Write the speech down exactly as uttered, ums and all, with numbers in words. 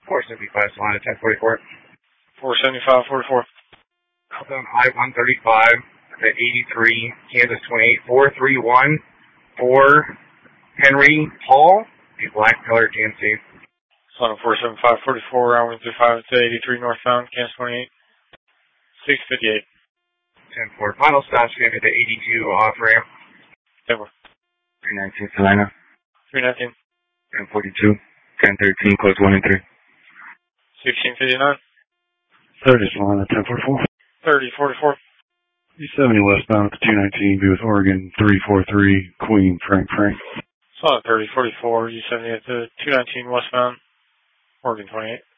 four seventy-five, Solana ten forty-four. four seventy-five forty-four. Southbound I one thirty-five at eighty-three, Kansas twenty-eight, four three one for Henry Hall, a black color G M C. Solana four seventy-five forty-four, I one thirty-five to eighty-three northbound, Kansas twenty-eight, six fifty-eight. ten four, final stop, going to the eighty-two off ramp. ten four. three nineteen, Solana. three nineteen. ten forty-two, ten thirteen, close one and three. sixteen fifty-nine. thirty, Solana, ten forty-four. thirty forty-four. E seventy westbound at the two nineteen, be with Oregon, three forty-three, Queen, Frank, Frank. Solana thirty forty-four, E seventy at the two nineteen westbound, Oregon twenty-eight.